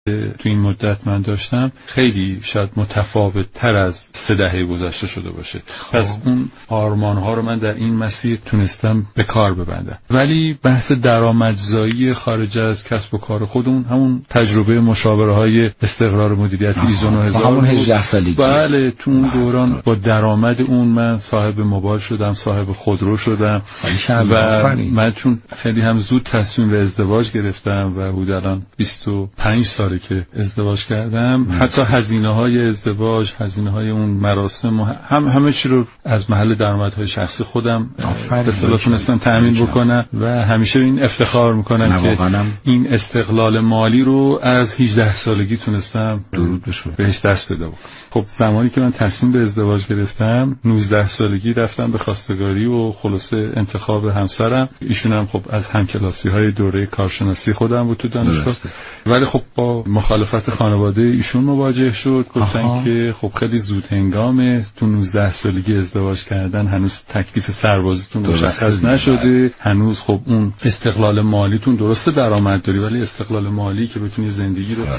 تو این مدت من داشتم خیلی شاید متفاوت تر از 3 دهه گذشته شده باشه. پس اون آرمان ها رو من در این مسیر تونستم به کار ببندم. ولی بحث درآمدزایی خارج از کسب و کار خودمون، همون تجربه مشاوره های استقرار مدیریت ایزو 9000 همون 18 سالگی. بله، تو اون دوران با درآمد اون من صاحب موبایل شدم، صاحب خودرو شدم و من چون خیلی هم زود تصمیم به ازدواج گرفتم و حدود الان 25 ساله که ازدواج کردم، حتی هزینه‌های ازدواج، هزینه‌های اون مراسم و همه چی رو از محل درآمدهای شخصی خودم به اصطلاح تونستم تأمین بکنم و همیشه این افتخار میکنم که این استقلال مالی رو از 18 سالگی تونستم بهش دست پیدا بکنم. خب زمانی که من تصمیم به ازدواج گرفتم 19 سالگی رفتم به خواستگاری و خلاصه انتخاب همسرم. ایشون هم خب از همکلاسی‌های دوره کارشناسی خودم بود تو دانشگاه، ولی خب با مخالفت خانواده ایشون مواجه شد. گفتن که خب خیلی زود هنگامه، تو 19 سالگی ازدواج کردن، هنوز تکلیف سربازیتون مشخص نشده، هنوز خب اون استقلال مالیتون درسته درآمد داری ولی استقلال مالی که بتونی زندگی رو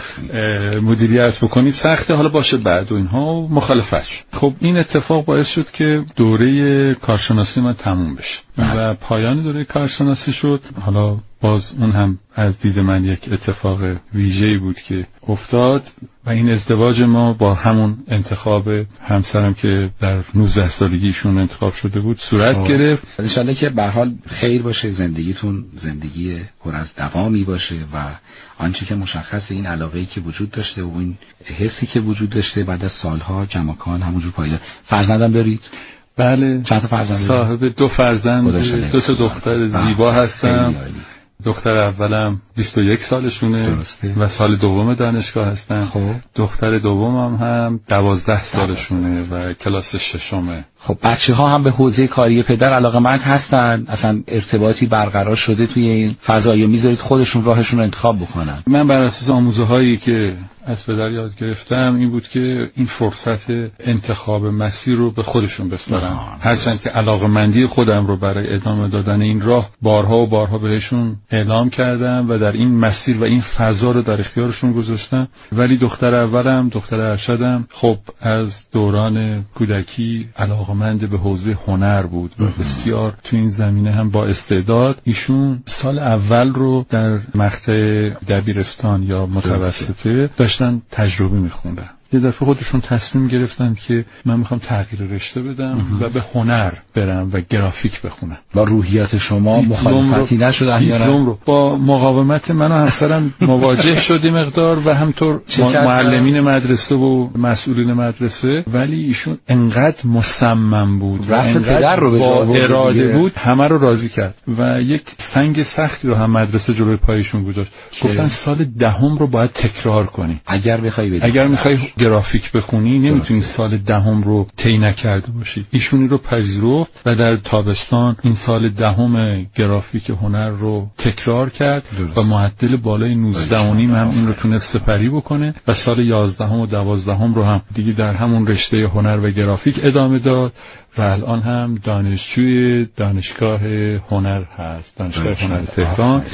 مدیریت بکنی سخته، حالا باشه بعد و اینها مخالفت. خب این اتفاق باعث شد که دوره کارشناسی من تموم بشه و پایان دوره کارشناسی شد. حالا باز اون هم از دید من یک اتفاق ویژه‌ای بود که افتاد و این ازدواج ما با همون انتخاب همسرم که در 19 سالگیشون انتخاب شده بود صورت گرفت. انشالله که به حال خیر باشه، زندگیتون زندگی پر از دوامی باشه و آنچه که مشخصه این علاقه‌ای که وجود داشته و این حسی که وجود داشته بعد از سالها کماکان همونجور پایدار. فرزندم دارید؟ بله. چند تا فرزند؟ صاحب 2 فرزند، 2 تا دختر زیبا هستم. دختر اولم 21 سالشونه و سال دوم دانشگاه هستن. دختر دومم هم 12 سالشونه و کلاس 6م. خب بچه‌ها هم به حوزه کاری پدر علاقه‌مند هستن؟ اصلا ارتباطی برقرار شده توی این فضا یا میذارید خودشون راهشون رو انتخاب بکنن؟ من بر اساس آموزه‌هایی که از پدر یاد گرفتم این بود که این فرصت انتخاب مسیر رو به خودشون بسپارن، هرچند که علاقه‌مندی خودم رو برای ادامه دادن این راه بارها و بارها بهشون اعلام کردم و در این مسیر و این فضا رو در اختیارشون گذاشتم. ولی دختر اولم، دختر ارشدم، خب از دوران کودکی علاقه‌مند به حوزه هنر بود و بسیار تو این زمینه هم با استعداد. ایشون سال اول رو در مقطع دبیرستان یا متوسطه داشتن تجربه می‌خوندن. یه دفعه خودشون تصمیم گرفتن که من میخوام تغییر رشته بدم و به هنر برم و گرافیک بخونم. با روحیات شما مخالفتی نشد؟ دیپلم رو با مقاومت من و همسرم مواجه شدیم مقدار و همطور معلمین مدرسه و مسئولین مدرسه، ولی ایشون انقدر مصمم بود و انقدر با اراده بود همه رو راضی کرد و یک سنگ سختی رو هم مدرسه جلوی پایشون گذاشت. گفتن سال 10 رو باید تکرار کنی اگر میخوای گرافیک بخونی، نمیتونی سال 10 رو طی نکرده باشی. ایشونی رو پذیرفت و در تابستان این سال 10 گرافیک هنر رو تکرار کرد و معدل بالای 19.5 هم این رو تونست سپری بکنه و سال 11 و 12 رو هم دیگه در همون رشته هنر و گرافیک ادامه داد و الان هم دانشجوی دانشگاه هنر هست، دانشگاه هنر تهران.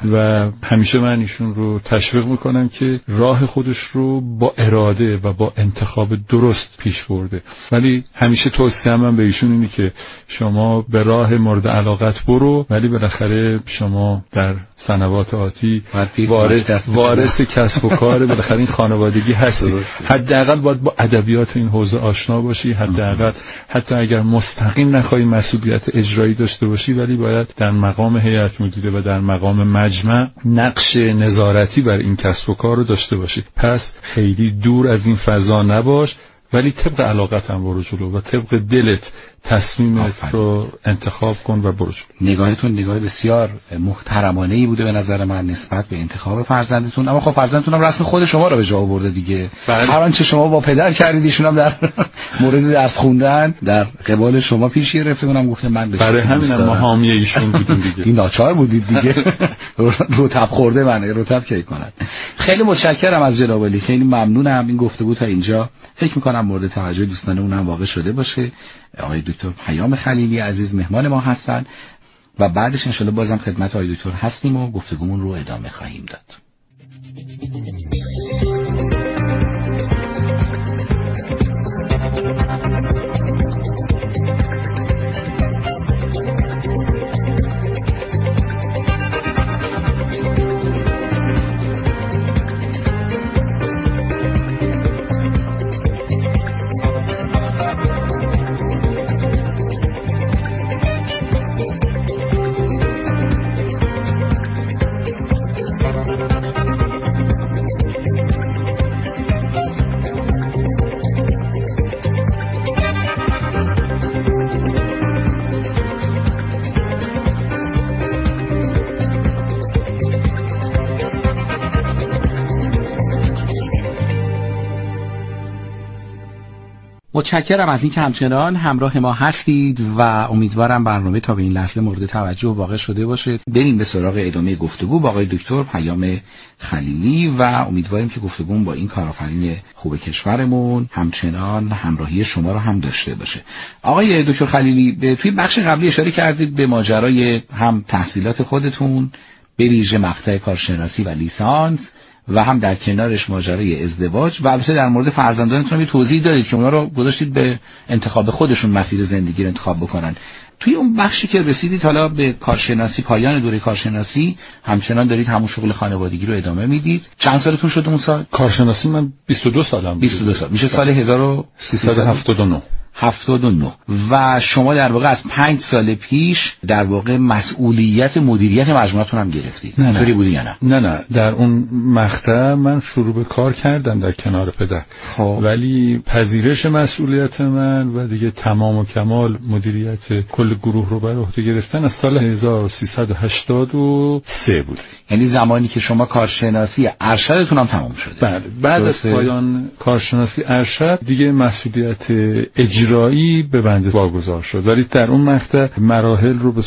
و همیشه من ایشون رو تشویق میکنم که راه خودش رو با اراده و با انتخاب درست پیش برده. ولی همیشه توصیه‌ام من به ایشون اینه که شما به راه مورد علاقت برو، ولی بالاخره شما در سنوات آتی وارث کسب و کار بالاخره این خانوادگی هستی. حداقل باید با ادبیات این حوزه آشنا باشی، حداقل حتی اگر مستقیم نخواهی مسئولیت اجرایی داشته باشی، ولی باید در مقام هیئت مدیره و در مقام مجمع نقش نظارتی بر این کسب و کار رو داشته باشی. پس خیلی دور از این فضا نباش، ولی طبق علاقت هم برو جلو و طبق دلت تصمیمت رو انتخاب کن و برو جلو. نگاهتون نگاه بسیار محترمانه‌ای بوده به نظر من نسبت به انتخاب فرزندتون، اما خب فرزندتون هم رسم خود شما رو به جا آورده دیگه. هر آنچه شما با پدر کردید ایشون هم در مورد درس خوندن در قبال شما پیش گرفته. اونم گفته من برای همینم ما حامی ایشون بودیم دیگه. این ناچار بودید دیگه. رطب خورده منه، رطب کی کند. خیلی متشکرم از جناب علی، خیلی ممنونم. این گفتگو تا اینجا فکر می‌کنم مورد توجه دوستان اونم واقع شده باشه. آقای دکتر پیام خلیلی عزیز مهمان ما هستن و بعدش انشالله بازم خدمت آقای دکتر هستیم و گفتگومون رو ادامه خواهیم داد. متشکرم از اینکه همچنان همراه ما هستید و امیدوارم برنامه تا به این لحظه مورد توجه واقع شده باشه. بریم به سراغ ادامه گفتگو با آقای دکتر پیام خلیلی و امیدواریم که گفتگومون با این کارآفرین خوب کشورمون همچنان همراهی شما رو هم داشته باشه. آقای دکتر خلیلی، توی بخش قبلی اشاره کردید به ماجرای هم تحصیلات خودتون به ویژه مقطع کارشناسی و لیسانس و هم در کنارش ماجرای ازدواج و البته در مورد فرزندانتون هم توضیح دادید که اونا رو گذاشتید به انتخاب خودشون مسیر زندگی رو انتخاب بکنن. توی اون بخشی که رسیدید حالا به کارشناسی، پایان دوره کارشناسی، همچنان دارید همون شغل خانوادگی رو ادامه میدید. چند سالتون شده اون سال؟ کارشناسی من 22 سالم بود. 22 سال. میشه سال 1379. 79 و شما در واقع از 5 سال پیش در واقع مسئولیت مدیریت مجموعتون هم گرفتید. اینطوری بودی یا نه؟ نه در اون مقطع من شروع به کار کردم در کنار پدر، ولی پذیرش مسئولیت من و دیگه تمام و کمال مدیریت کل گروه رو بر عهده گرفتن از سال 1383 بود. یعنی زمانی که شما کارشناسی ارشدتون هم تمام شده. بله، بعد از پایان کارشناسی ارشد دیگه مسئولیت اجرایی به بنده واگذار شد، ولی در اون مقطع مراحل رو به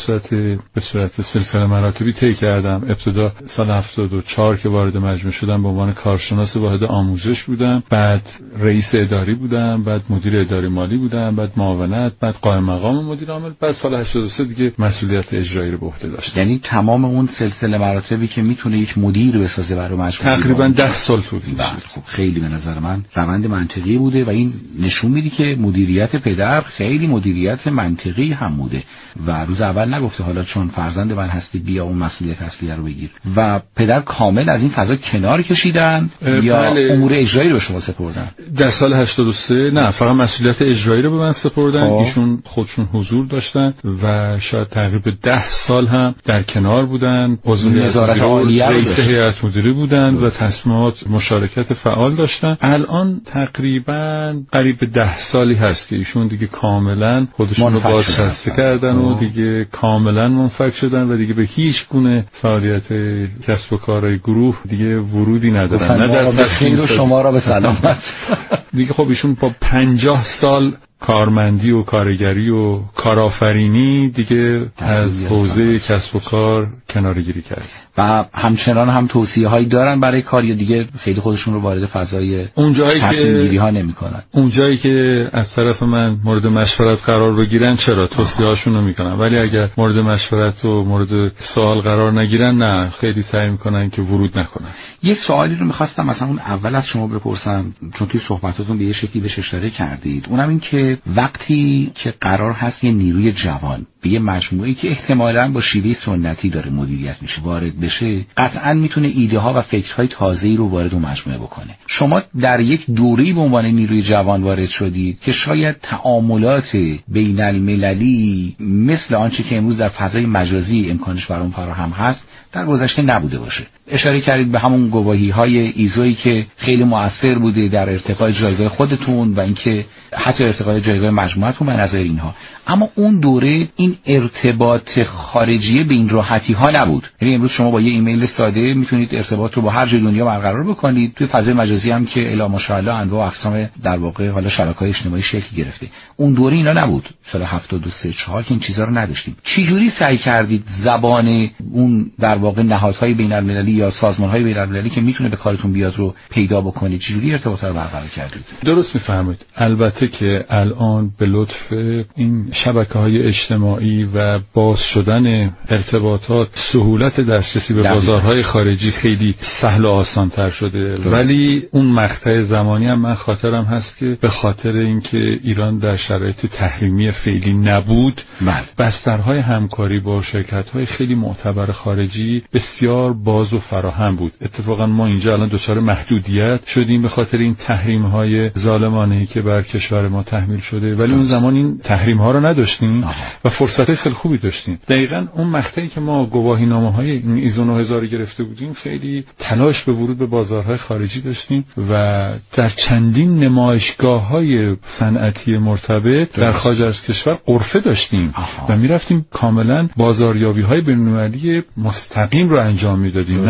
صورت سلسله مراتبی طی کردم. ابتدا سال 74 که وارد مجموعه شدم به عنوان کارشناس واحد آموزش بودم، بعد رئیس اداری بودم، بعد مدیر اداری مالی بودم، بعد معاونت، بعد قائم مقام مدیر عامل، بعد سال 83 دیگه مسئولیت اجرایی رو به عهده داشتم. یعنی تمام اون سلسله مراتبی که میتونه یک مدیر بسازه برای مجموعه تقریبا 10 سال طول کشید. خب خیلی به نظر من روند منطقی بوده و این نشون میده که مدیریت پدر خیلی مدیریت منطقی هم بوده و روز اول نگفته حالا چون فرزند من هستی بیا اون مسئولیت اصلی رو بگیر و پدر کامل از این فضا کنار کشیدن یا امور اجرایی رو به شما سپردن؟ در سال 83 نه، فقط مسئولیت اجرایی رو به من سپردن. ایشون خودشون حضور داشتن و شاید تقریبا 10 سال هم در کنار بودن، عضو وزارت عالیه رئیس هیئت مدیره بودن و تصمیمات مشارکت فعال داشتن. الان تقریبا قریب 10 سالی هست که ایشون دیگه کاملا خودشون رو بازنشسته کردن و دیگه کاملا منفک شدن و دیگه به هیچ گونه فعالیت کسب و کارهای گروه دیگه ورودی ندارن. نه در تصمیم شما را به سلامت. دیگه خب ایشون با 50 سال کارمندی و کارگری و کارآفرینی دیگه از حوزه کسب و کار کناره‌گیری کرد و همچنان هم توصیه‌هایی دارن برای کار یا دیگه خیلی خودشون رو وارد فضای تصمیم‌گیری ها نمی‌کنن؟ اون جایی که از طرف من مورد مشورت قرار بگیرن چرا توصیه‌هاشون رو میکنن، ولی اگر مورد مشورت و مورد سوال قرار نگیرن نه، خیلی سعی میکنن که ورود نکنن. یه سوالی رو می‌خواستم مثلا اون اول از شما بپرسم، چون توی صحبتاتون به یه شکلی بهش اشاره کردید، اونم این که وقتی که قرار هست یه نیروی جوان به یه مجموعه‌ای که احتمالاً با شیوه سنتی داره مدیریت میشه وارد بشه، قطعاً میتونه ایده ها و فکرهای تازه‌ای رو وارد اون مجموعه بکنه. شما در یک دوره‌ای به عنوان نیروی جوان وارد شدید که شاید تعاملات بین المللی مثل آنچه که امروز در فضای مجازی امکانش برای اون فراهم هست در گذشته نبوده باشه. اشاره کردید به همون گواهی‌های ایزویی که خیلی مؤثر بوده در ارتقای جایگاه خودتون و اینکه حتی ارتقای جایگاه مجموعتون به نظر اینها، اما اون دوره این ارتباط خارجی به این راحتی ها نبود. یعنی امروز شما با یه ایمیل ساده میتونید ارتباط رو با هر جای دنیا برقرار بکنید. توی فضای مجازی هم که الا ماشاءالله انواع و اقسام در واقع حالا شبکه‌های اجتماعی شکل گرفته. اون دوره اینا نبود. سال 73 4 که این چیزا رو نداشتیم. چه جوری سعی کردید زبان اون در واقع نهادهای بین‌المللی یا سازمان‌های بین‌المللی که میتونه به کارتون بیاد رو پیدا بکنید؟ چه جوری ارتباط رو برقرار کردید؟ درست میفرمایید. البته که الان به لطف این شبکه‌های اجتماعی و باز شدن ارتباطات سهولت دسترسی به بازارهای خارجی خیلی سهل و آسان‌تر شده. ولی اون مقطع زمانی هم من خاطرم هست که به خاطر اینکه ایران در شرایط تحریمی فعلی نبود، بسترهای همکاری با شرکت‌های خیلی معتبر خارجی بسیار باز و فراهم بود. اتفاقا ما اینجا الان دچار محدودیت شدیم به خاطر این تحریم‌های ظالمانه‌ای که بر کشور ما تحمیل شده، ولی اون زمان این تحریم‌ها رو نداشتیم و فرصت خیلی خوبی داشتیم. دقیقاً اون مقطعی که ما گواهینامه‌های این ایزو 9000 گرفته بودیم خیلی تلاش به ورود به بازارهای خارجی داشتیم و در چندین نمایشگاه‌های صنعتی مرتبط در خارج از کشور غرفه داشتیم و می‌رفتیم کاملاً بازاریابی‌های بین‌المللی مستقیم رو انجام می‌دادیم، نه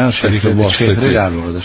از طریق واسطه در واقع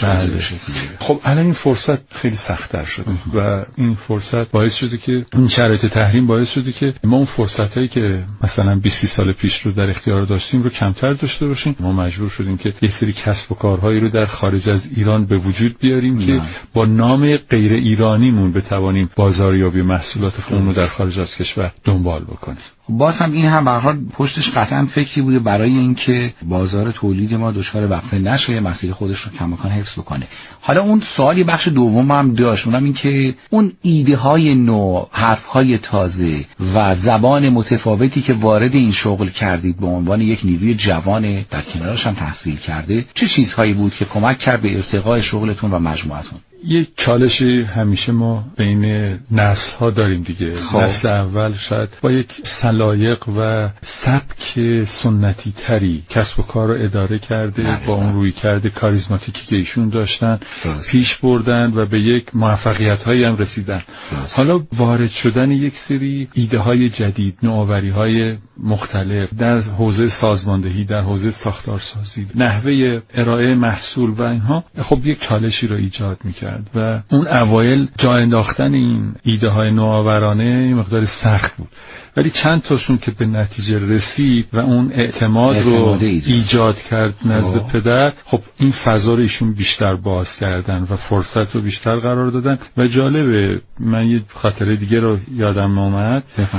خب الان این فرصت خیلی سخت‌تر شده و این فرصت باعث شده که این شرایط تحریم باعث شده که ما اون فرصتایی که مثلا 20 سال پیش رو در اختیار داشتیم رو کمتر داشته باشیم. ما مجبور شدیم که یه سری کسب و کارهایی رو در خارج از ایران به وجود بیاریم که با نام غیر ایرانیمون بتوانیم بازاریابی محصولات خودمون رو در خارج از کشور دنبال بکنیم. باز هم این هم به هر حال پشتش قطعا فکری بوده برای اینکه بازار تولید ما دچار وقفه نشه، مسیر خودش رو کماکان حفظ بکنه. حالا اون سوالی بخش دوم هم داشت، اونم این که اون ایده های نو، حرف های تازه و زبان متفاوتی که وارد این شغل کردید به عنوان یک نیروی جوان در کنارش هم تحصیل کرده، چه چیزهایی بود که کمک کرد به ارتقای شغلتون و مجموعتون؟ یک چالش همیشه ما بین نسل ها داریم دیگه. نسل اول شاید با یک سلایق و سبک سنتی تری کسب و کار رو اداره کرده، با اون روی کرده کاریزماتیکی که ایشون داشتن پیش بردن و به یک موفقیت هایی هم رسیدن. حالا وارد شدن یک سری ایده های جدید، نوآوری های مختلف در حوزه سازماندهی، در حوزه ساختارسازی، نحوه ارائه محصول و اینها، خب یک چالشی رو ایجاد میکرد و اون اوایل جا انداختن این ایده های نوآورانه این مقدار سخت بود، ولی چند تاشون که به نتیجه رسید و اون اعتماد رو ایجاد کرد نزد پدر، خب این فضا رو ایشون بیشتر باز کردن و فرصت رو بیشتر قرار دادن. و جالبه، من یه خاطره دیگه رو یادم اومد.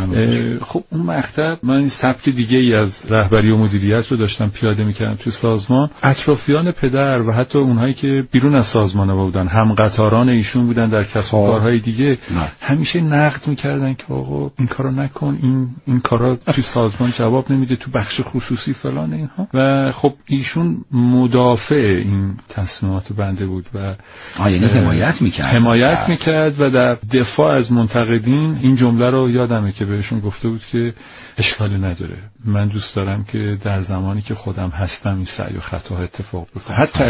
خب اون مقطع من این سبک دیگه ای از رهبری و مدیریت رو داشتم پیاده میکردم تو سازمان. اطرافیان پدر و حتی اونهایی که بیرون از سازمان بودن، هم قطاران ایشون بودن در کسب و کارهای دیگه، همیشه نقد میکردن که آقا این کارو نکن، این کارا تو سازمان جواب نمیده، تو بخش خصوصی فلان اینها. و خب ایشون مدافع این تصمیمات بنده بود و یعنی حمایت میکرد و در دفاع از منتقدین این جمله رو یادمه که بهشون گفته بود که اشکالی نداره، من دوست دارم که در زمانی که خودم هستم این سعی و خطا اتفاق بیفته،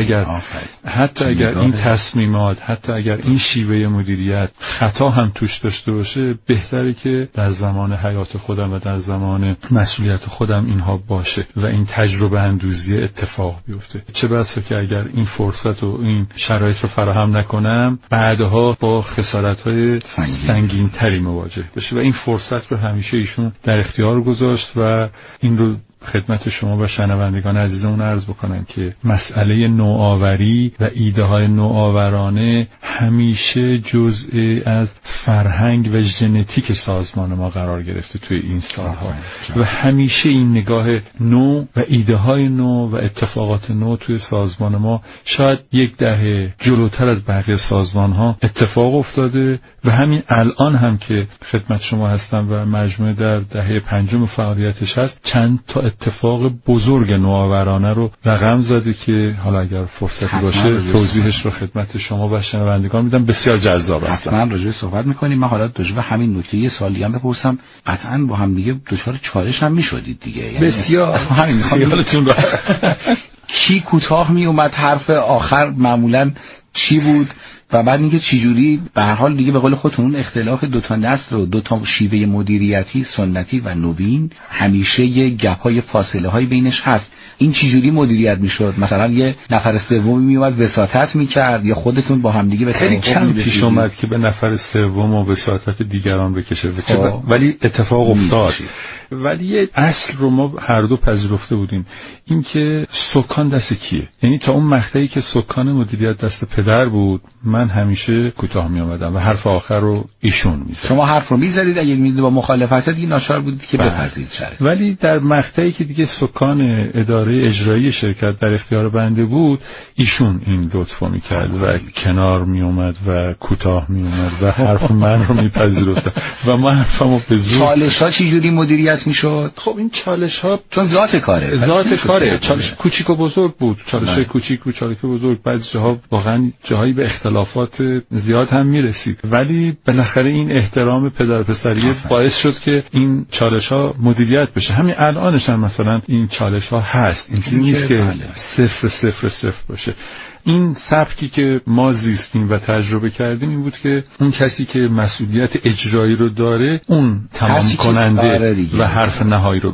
حتی اگر این تصمیمات، حتی اگر این شیوه مدیریت خطا هم توش داشته باشه، بهتره که در زمان حیات خودم و در زمان مسئولیت خودم اینها باشه و این تجربه اندوزی اتفاق بیفته. چه بسا که اگر این فرصت و این شرایط رو فراهم نکنم، بعدها با خسارت‌های سنگین‌تری مواجه بشه. و این فرصت رو همیشه ایشون در اختیار گذاشت و این رو خدمت شما و شنوندگان عزیزمون عرض بکنم که مسئله نوآوری و ایده های نوآورانه همیشه جزء از فرهنگ و ژنتیک سازمان ما قرار گرفته توی این سالها و همیشه این نگاه نو و ایده های نو و اتفاقات نو توی سازمان ما شاید یک دهه جلوتر از بقیه سازمان ها اتفاق افتاده و همین الان هم که خدمت شما هستم و مجموعه در دهه پنجم فعالیتش هست، چند تا اتفاق بزرگ نوآورانه رو رقم زده که حالا اگر فرصتی باشه توضیحش رو خدمت شما و شنوندگان میدم. بسیار جذاب است. حتما راجع به صحبت می‌کنیم. من حالا راجع به همین نکته یه سوالی هم بپرسم، قطعاً با هم دیگه دچار چالش هم می‌شدید دیگه، یعنی بسیار همین خیالتون کی کوتاه میومد، حرف آخر معمولاً چی بود و بعد اینکه چجوری به هر حال دیگه به قول خودتون اون اختلاف دو تا نسل و دو تا شیوه مدیریتی سنتی و نوین همیشه یه گپ‌های فاصله‌های بینش هست. این چجوری مدیریت میشد؟ مثلا یه نفر سومی میومد وساطت میکرد یا خودتون با هم دیگه به خیلی کم پیش اومد که به نفر سوم و وساطت دیگران بکشه، ولی اتفاق افتاد. ولی یه اصل رو ما هر دو پذیرفته بودیم، این که سکان دست کیه. یعنی تا اون مقطعی که سکان مدیریت دست پدر بود، من همیشه کوتاه می آمدم و حرف آخر رو ایشون میزد. شما حرف رو میزدید، اگه میدید با مخالفت دیگه ناچار بودید که بپذیرید شرط. ولی در مقطعی که دیگه سکان اداره اجرایی شرکت در اختیار بنده بود، ایشون این لطفو میکرد و کنار می اومد و کوتاه می اومد و حرف من رو میپذیرفت و ما حرفمو به زور. چالش‌ها چه جوری مدیریت میشد؟ خب این چالش‌ها چون ذات کاره، چالش کوچیک و بزرگ بود، چالش‌های کوچیک و چالش بزرگ، بعضی جاها واقعا جاهایی به اختلافات زیاد هم میرسید، ولی بالاخره این احترام پدر پسری باعث شد که این چالش‌ها مدیریت بشه. همین الانش هم مثلا این چالش‌ها هست، این نیست که 0-0-0 باشه. این سبکی که ما زیستیم و تجربه کردیم این بود که اون کسی که مسئولیت اجرایی رو داره اون تمام کننده و حرف نهایی رو بزن.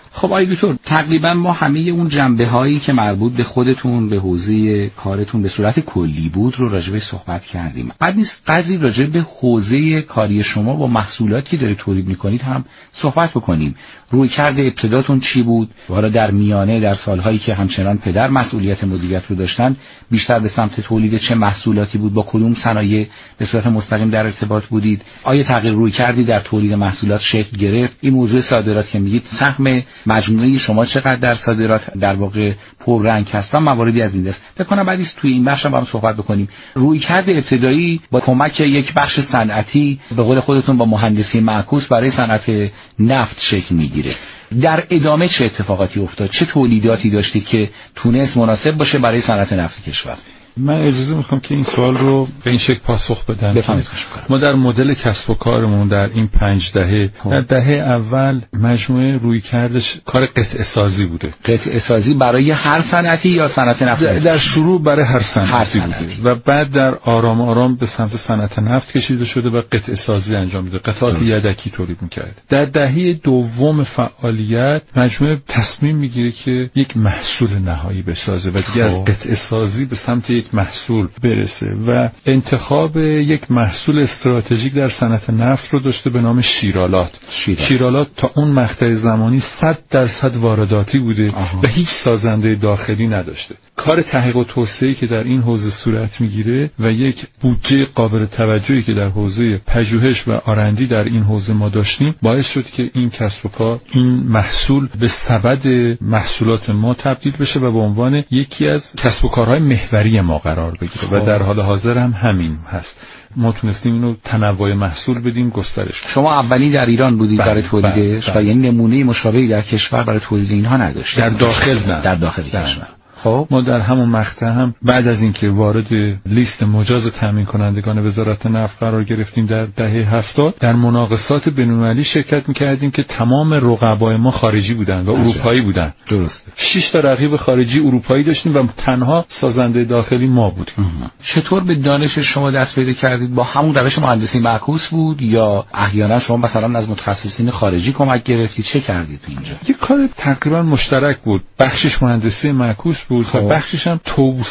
خب آقای دکتر، تقریبا ما همه اون جنبه‌هایی که مربوط به خودتون، به حوزه کارتون به صورت کلی بود رو راجع صحبت کردیم. بعد نیست قدری راجع به حوزه کاری شما با محصولاتی که دارید تولید می‌کنید هم صحبت بکنیم. رویکرد ابتداتون چی بود؟ والا در میانه در سال‌هایی که همچنان پدر مسئولیت مدیریت رو داشتن، بیشتر به سمت تولید چه محصولاتی بود؟ با کدوم صنایع به صورت مستقیم در ارتباط بودید؟ آیا تغییر رویکردی در تولید محصولات شکل گرفت؟ این موضوع صادرات که میگید، سهم مجموعه شما چقدر در صادرات در واقع پررنگ هست و مواردی از این دست. فکر کنم بعدی توی این بخش هم با هم صحبت بکنیم. رویکرد ابتدایی با کمک یک بخش صنعتی به قول خودتون با مهندسی معکوس برای صنعت نفت شکل میگیره. در ادامه چه اتفاقاتی افتاد؟ چه تولیداتی داشتید که تونست مناسب باشه برای صنعت نفت کشور؟ من اجازه میخوام که این سوال رو به این شکل پاسخ بدم. بفرمایید. ما در مدل کسب و کارمون در این 5 دهه، در دهه اول مجموعه رویکردش کار قطعه سازی بوده. قطعه سازی برای هر صنعتی یا صنعت نفت؟ در شروع برای هر صنعتی بوده و بعد در آرام آرام به سمت صنعت نفت کشیده شده و قطعه سازی انجام میده. قطعات یدکی تولید میکرد. در دهه دوم فعالیت مجموعه تصمیم میگیره که یک محصول نهایی بسازه و دیگه از قطعه سازی به سمت یک محصول برسه و انتخاب یک محصول استراتژیک در صنعت نفت رو داشته به نام شیرالات. شیرالات تا اون مقطع زمانی 100% وارداتی بوده و هیچ سازنده داخلی نداشته. کار تحقیق و توسعه‌ای که در این حوزه صورت میگیره و یک بودجه قابل توجهی که در حوزه پژوهش و آرندی در این حوزه ما داشتیم باعث شد که این کسب و کار، این محصول به سبد محصولات ما تبدیل بشه و به عنوان یکی از کسب و کارهای محوری ما قرار بگیره و در حال حاضر هم همین هست. ما تونستیم اینو تنوع محصول بدیم، گسترش. شما اولی در ایران بودید برای تولیدش و یعنی نمونه مشابهی در کشور برای تولید اینها نداشتید؟ در داخل نه. در داخل کشور. خب ما در همون مقطع هم بعد از اینکه وارد لیست مجاز تامین کنندگان وزارت نفت قرار گرفتیم در دهه 70 در مناقصات بین‌المللی شرکت می‌کردیم که تمام رقبای ما خارجی بودن و اروپایی بودن. درسته. 6 تا رقیب خارجی اروپایی داشتیم و تنها سازنده داخلی ما بودیم. چطور به دانش شما دست پیدا کردید؟ با همون روش مهندسی معکوس بود یا احیانا شما مثلا از متخصصین خارجی کمک گرفتید؟ چه کردید اینجا؟ یه کار تقریبا مشترک بود. بخشش مهندسی معکوس بود و بخشش هم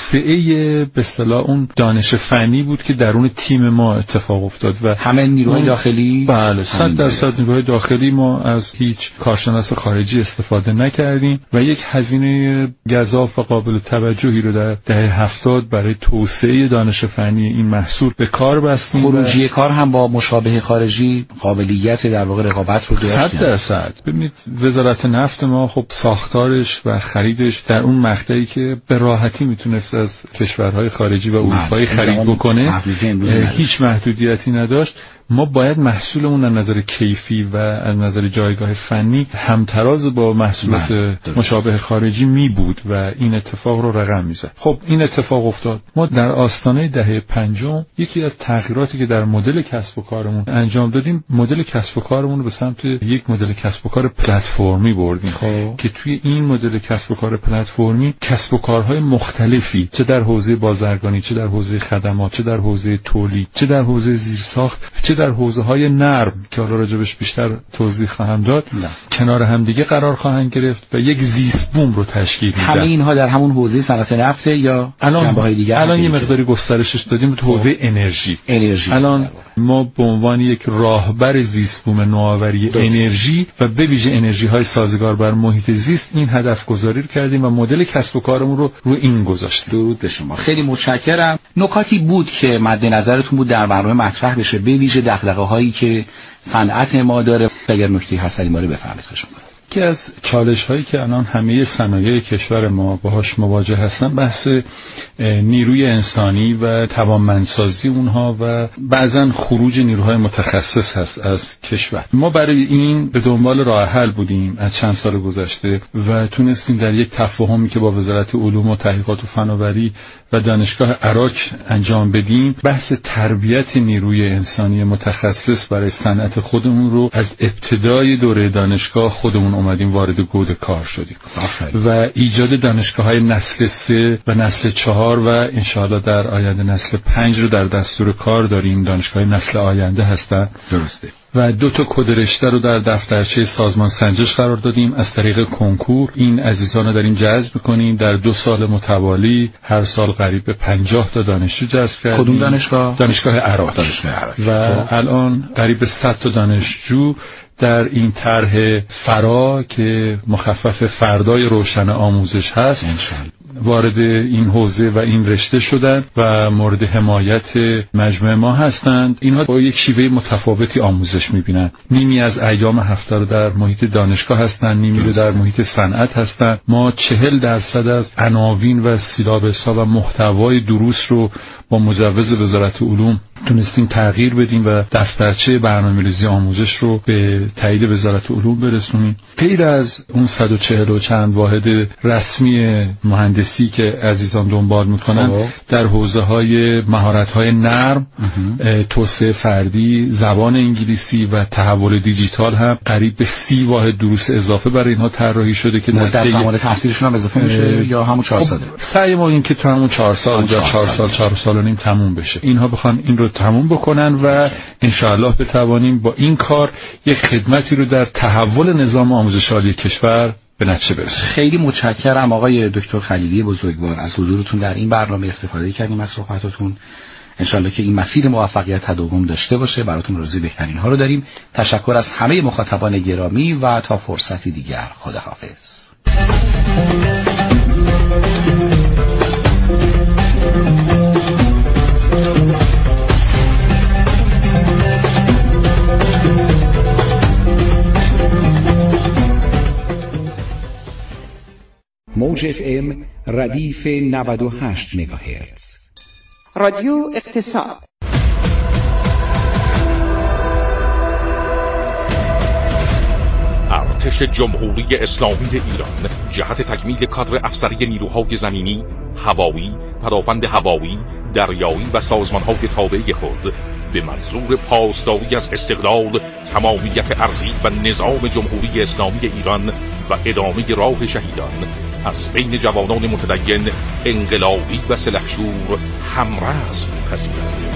توسعه به اصطلاح اون دانش فنی بود که درون تیم ما اتفاق افتاد و همه نیروی داخلی. بله 100% نیروی داخلی. ما از هیچ کارشناس خارجی استفاده نکردیم و یک هزینه گزاف و قابل توجهی رو در دهه 70 برای توسعه دانش فنی این محصول به کار بستیم. خروجی کار هم با مشابه خارجی قابلیت در واقع رقابت رو داشت. 100%. ببینید وزارت نفت ما خب ساختارش و خریدش در اون مقطعی که به راحتی میتونست از کشورهای خارجی و اروپایی خرید بکنه هیچ محدودیتی نداشت. ما باید محصولمون از نظر کیفی و از نظر جایگاه فنی همتراز با محصولات مشابه خارجی می بود و این اتفاق رو رقم میزد. خب این اتفاق افتاد. ما در آستانه دهه 50 یکی از تغییراتی که در مدل کسب و کارمون انجام دادیم، مدل کسب و کارمون رو به سمت یک مدل کسب و کار پلتفرمی بردیم که توی این مدل کسب و کار پلتفرمی کسب و کارهای مختلفی، چه در حوزه بازرگانی، چه در حوزه خدمات، چه در حوزه تولید، چه در حوزه زیرساخت، چه در حوزه‌های نرم که حالا راجبش بیشتر توضیح خواهم داد، کنار هم دیگه قرار خواهند گرفت و یک زیست بوم رو تشکیل میدن. همه اینها در همون حوزه صنعت نفت یا جنبه‌های دیگه؟ الان یه مقداری گسترشش دادیم تو حوزه انرژی. الان ما به عنوان یک راهبر زیست بوم نوآوری انرژی و به ویژه انرژی‌های سازگار بر محیط زیست این هدف گذاری کردیم و مدل کسب و کارمون رو این گذاشتیم. درود به شما. خیلی متشکرم. نکاتی بود که مد نظرتون بود در برنامه مطرح بشه، به ویژه دغدغه‌هایی که صنعت ما داره؟ اگر نکته هست ما رو بفرمایید خواهش می‌کنم. که از چالش‌هایی که الان همه صنایع کشور ما باهاش مواجه هستن بحث نیروی انسانی و توانمندسازی اونها و بعضن خروج نیروهای متخصص هست از کشور. ما برای این به دنبال راه حل بودیم از چند سال گذشته و تونستیم در یک تفاهمی که با وزارت علوم و تحقیقات و فناوری و دانشگاه عراق انجام بدیم، بحث تربیت نیروی انسانی متخصص برای صنعت خودمون رو از ابتدای دوره دانشگاه خودمون اومدیم وارد گود کار شدیم و ایجاد دانشگاه‌های نسل 3 و نسل 4 و انشاءالله در آینده نسل 5 رو در دستور کار داریم. دانشگاه نسل آینده هستن. درسته. و 2 کد رشته رو در دفترچه سازمان سنجش قرار دادیم. از طریق کنکور این عزیزان رو داریم جذب می‌کنیم. در 2 سال متوالی هر سال قریب به 50 تا دانشجو جذب کردیم. کدوم دانشگاه؟ دانشگاه عراق. و الان قریب به 100 تا دانشجو در این طرح فرا که مخفف فردای روشن آموزش هست وارد این حوزه و این رشته شدن و مورد حمایت مجمع ما هستند. اینها با یک شیوه متفاوتی آموزش می‌بینن. نیمی از ایام هفته رو در محیط دانشگاه هستند، نیمی رو در محیط صنعت هستند. ما 40% از عناوین و سیلابس‌ها و محتوای دروس رو با مجوز وزارت علوم تونستیم تغییر بدیم و دفترچه برنامه‌ریزی آموزش رو به تایید وزارت علوم برسونیم. غیر از اون 140 و چند واحد رسمی مهندسی که عزیزان دنبال میکنن، در حوزه‌های مهارت‌های نرم، توسعه فردی، زبان انگلیسی و تحول دیجیتال هم قریب به 30 واحد دروس اضافه برای اینها طراحی شده که در زمان تحصیلشون هم اضافه میشه یا همون 4 ساله. سعی ما این که تو همون 4 سال یا 4 سال و نیم تموم بشه. اینها بخوان این رو تموم بکنن و انشاءالله بتوانیم با این کار یک خدمتی رو در تحول نظام آموزش عالی کشور به نتیجه برسونیم. خیلی متشکرم آقای دکتر خلیلی بزرگوار از حضورتون در این برنامه. استفاده کردیم از صحبتاتون. انشاءالله که این مسیر موفقیت تداوم داشته باشه. براتون آرزوی بهترین ها رو داریم. تشکر از همه مخاطبان گرامی و تا فرصتی دیگر خداحافظ. موج FM ردیف 98 مگاهرتز. رادیو اقتصاد. ارتش جمهوری اسلامی ایران جهت تکمیل کادر افسری نیروهای زمینی، هوایی، پدافند هوایی، دریایی و سازمان‌های تابع خود به منظور پاسداری از استقلال، تمامیت ارضی و نظام جمهوری اسلامی ایران و ادامه راه شهیدان از بین جوانان متدین، انقلابی و سلحشور همرأس می‌پذیرد.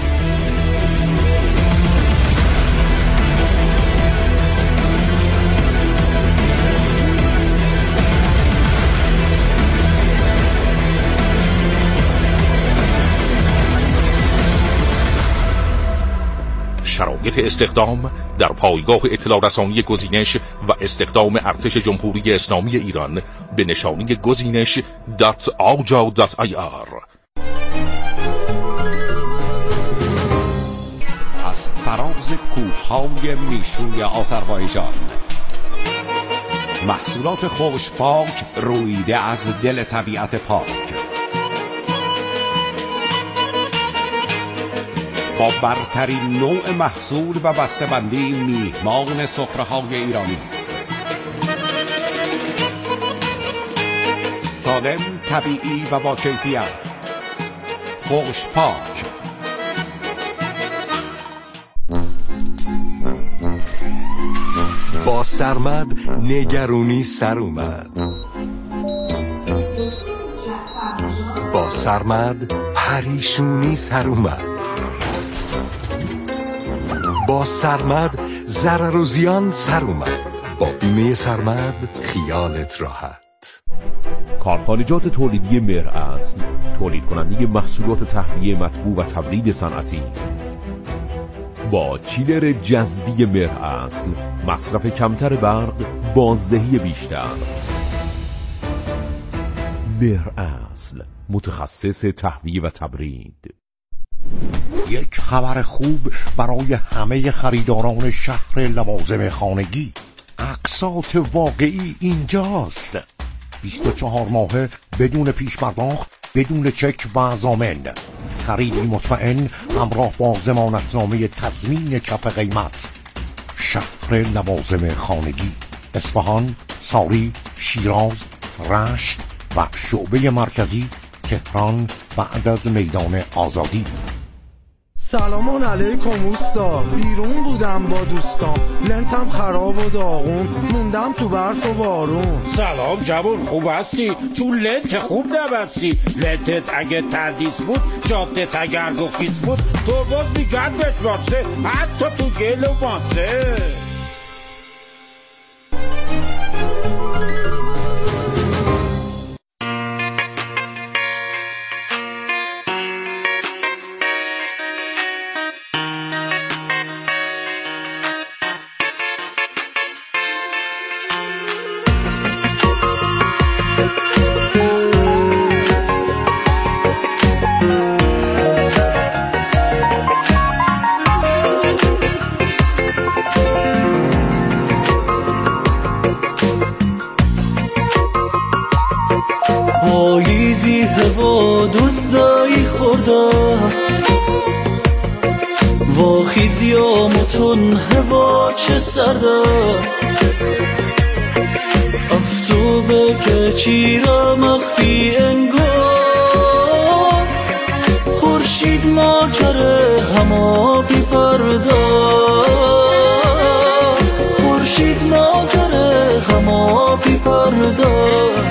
شرایط استخدام در پایگاه اطلاع رسانی گزینش و استخدام ارتش جمهوری اسلامی ایران به نشانی گزینش.aja.ir. از فراز کوههای میشوی آذربایجان، محصولات خوشپاک رویده از دل طبیعت پاک، با برترین نوع محصول و بسته‌بندی میهمان سفره‌های ایرانی است. سالم، طبیعی و با کیفیت. خوشپاک. با سرمد نگرونی سر اومد. با سرمد پریشونی سر اومد. با سرمد ضرر و زیان سر اومد. با بیمه سرمد خیالت راحت. کارخانجات تولیدی مهراصل، تولید کننده محصولات تهویه مطبوع و تبرید صنعتی. با چیلر جذبی مهراصل، مصرف کمتر برق، بازدهی بیشتر. مهراصل، متخصص تهویه و تبرید. یک خبر خوب برای همه خریداران شهر لوازم خانگی. اقساط واقعی اینجاست. 24 ماهه بدون پیش پرداخت، بدون چک و ضامن. خریدی مطمئن همراه با ضمانتنامه تضمین کف قیمت. شهر لوازم خانگی، اصفهان، ساری، شیراز، رشت و شعبه مرکزی تهران بعد از میدان آزادی. سلام علیکم اوستا، بیرون بودم با دوستام، لنتم خراب و داغون، موندم تو برف و بارون. سلام جوون، خوب هستی؟ تو لنت خوب نبستی. لنتت اگه تردیس بود، جادت اگر گفیس بود، تو باز میگرد بشماسه، حتی تو گل و ماسه. پاییزی هوا دوستایی خورده واخیزی آمتون هوا چه سرده افتوبه که چیرا مخفی انگار خورشید ما کره هما بی پرده خورشید ما کره هما بی پرده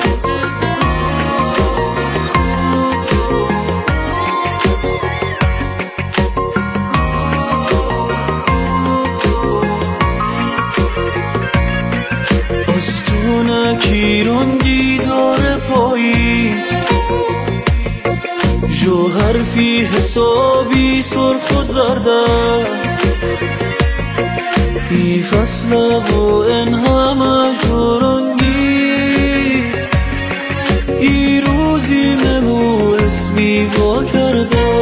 کیرونگی داره پاییز جو حرفی حسابی سرخ و زرده ای فصل و این همه جورنگی ای روزی نمو اسمی وا کرده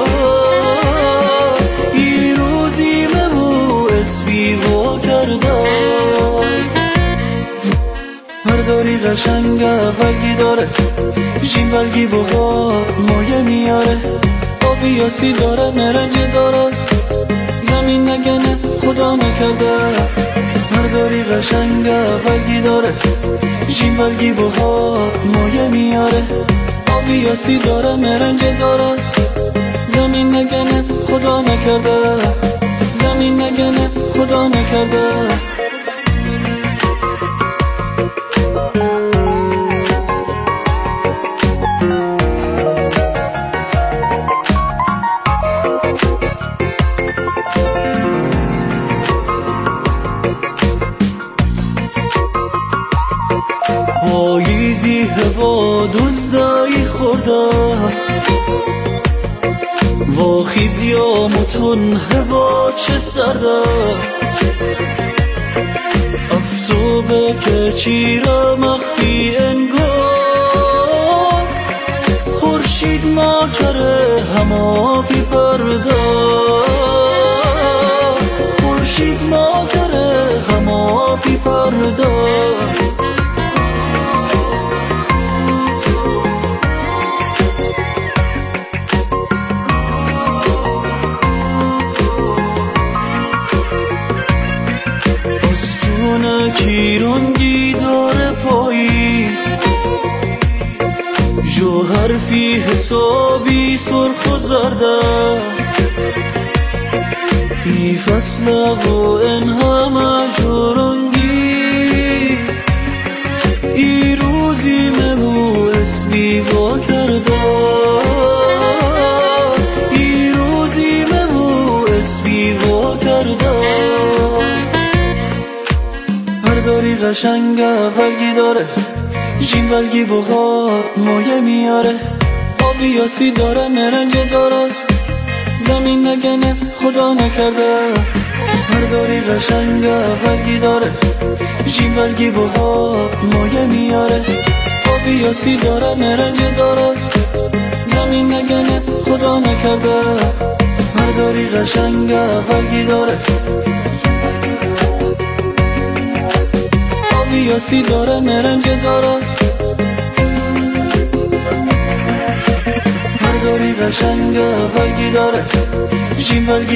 ای روزی نمو اسمی وا کرده داری قشنگه بلگی داره جین بلگی بها مایه میاره آبی یاسی داره مرنج داره زمین نگنه خدا نکرده هر داری قشنگه بلگی داره جین بلگی بها مایه میاره آبی یاسی داره مرنج داره زمین نگنه خدا نکرده زمین نگنه خدا نکرده پاییزی هوا دوستایی خورده واخیزی آمتون هوا چه سرده افتوبه که چیرا مخفی انگار خورشید ما کره هما بی پرده خورشید ما کره هما بی پرده کیرونگی داره پاییز جو حرفی حسابی سرخ و زرده ای فصل و این همه جورنگی ای روزی نمو اسمی وا کرده ای روزی نمو اسمی وا کرده داری قشنگه بلگی داره جین بلگی بها مایه میاره آبی یاسی داره مرنج داره زمین نگنه خدا نکرده هر داری قشنگه بلگی داره جین بلگی بها مایه میاره آبی یاسی داره مرنج داره زمین نگنه خدا نکرده هر داری قشنگه بلگی داره یاسی داره مرنج داره هر داری قشنگه بلگی داره جین بلگی